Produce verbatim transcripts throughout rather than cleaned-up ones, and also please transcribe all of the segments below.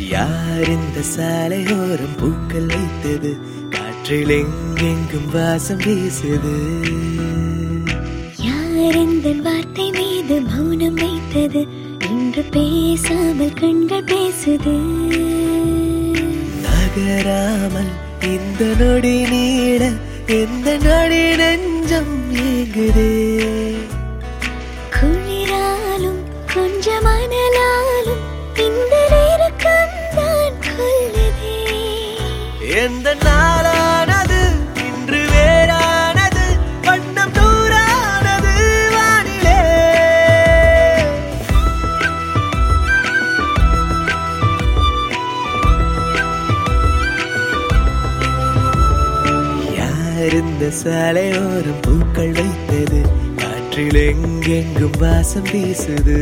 யார் இந்த சாலையோரம் பூக்கள் வைத்தது? காற்றில் எங்கெங்கும் வாசம் வீசுது. யார் இந்த வார்த்தை மீது மௌனம் வைத்தது? இன்று பேசாமல் கண்கள் பேசுது. நகராமல் இந்த நொடி நீட எந்த நொடி நெஞ்சம் ஏங்குதே. குளிராலும் கொஞ்சம் அனலாலும் இந்த நேரக்கம் தான் கொல்லுதே. எந்த நாளானது இன்று வேறானது, வண்ணம் தூரானது வானிலே. யார் இந்த சாலையோரம் பூக்கள் வைத்தது? காற்றில் எங்கெங்கும் வாசம் வீசுது.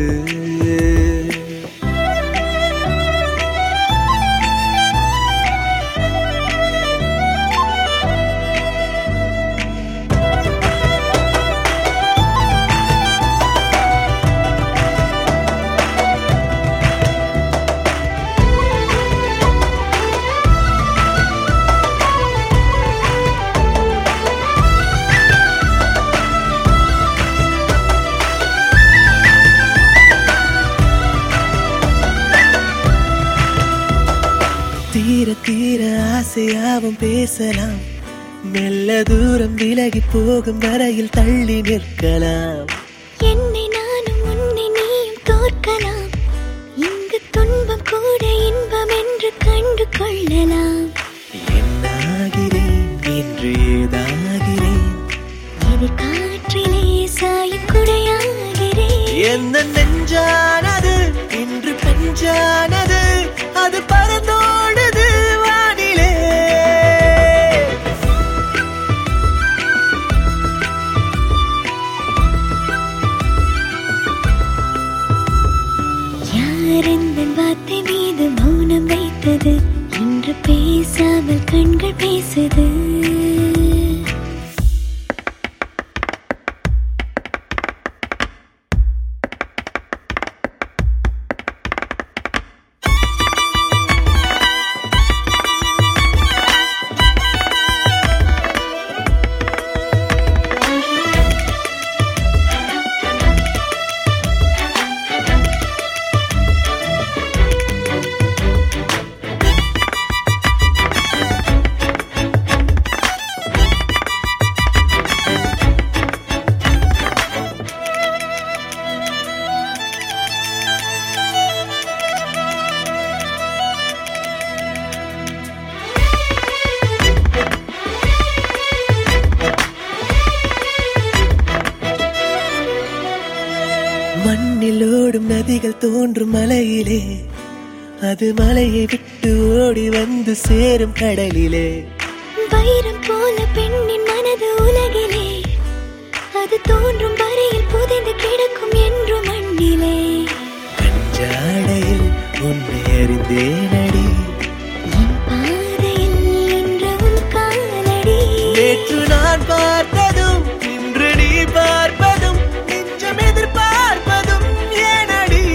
தீர தீர ஆசையாவும் பேசலாம், மெல்ல தூரம் விலகி போகும் வரையில் தள்ளி நிற்கலாம். என்னை நானும் உன்னை நீயும் தோற்கலாம், இங்கு துன்பம் கூட இன்பம் என்று கண்டு கொள்ளலாம். என்னாகிறேன் என்று ஏதாகிறேன், இது காற்றிலே சாயும் குடையாகிறேன். எந்த நெஞ்சானது இன்று பெஞ்சானது, அது பறந்தோடுது வானிலே. யார் இந்த வார்த்தை மீது மௌனம் வைத்தது? இன்று பேசாமல் கண்கள் பேசுது. மண்ணில் ஓடும் நதிகள் தோன்றும் மலையிலே, அது மலையை விட்டு ஓடி வந்து சேரும் கடலிலே. வைரம் போல பெண்ணின் மனது உலகிலே, அது தோன்றும் வரையில் புதைந்து கிடக்கும் என்று மண்ணிலே. கஞ்சாடையில் உன்னை அறிந்தேனடி, என் பாதையில் நின்ற உன் காலடி. நேற்று நான் பார்த்ததும் இன்று நீ பார்ப்பதும் நெஞ்சம் எதிர்பார்ப்பதும் ஏனடி?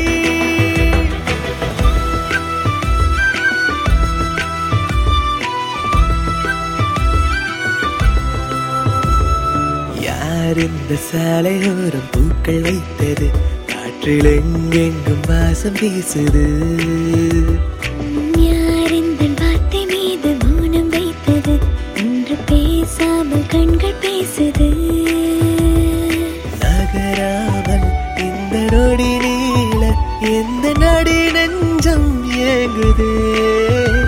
யார் இந்த சாலையோரம் பூக்கள் வைத்தது? காற்றில் எங்கெங்கும் வாசம் வீசுது. யார் இந்த வார்த்தை மீது மௌனம் வைத்தது? இன்று பேசாமல் கண்கள் பேசுது. நகராமல் இந்த நொடி நீள எந்த நடி நெஞ்சம் ஏங்குதே.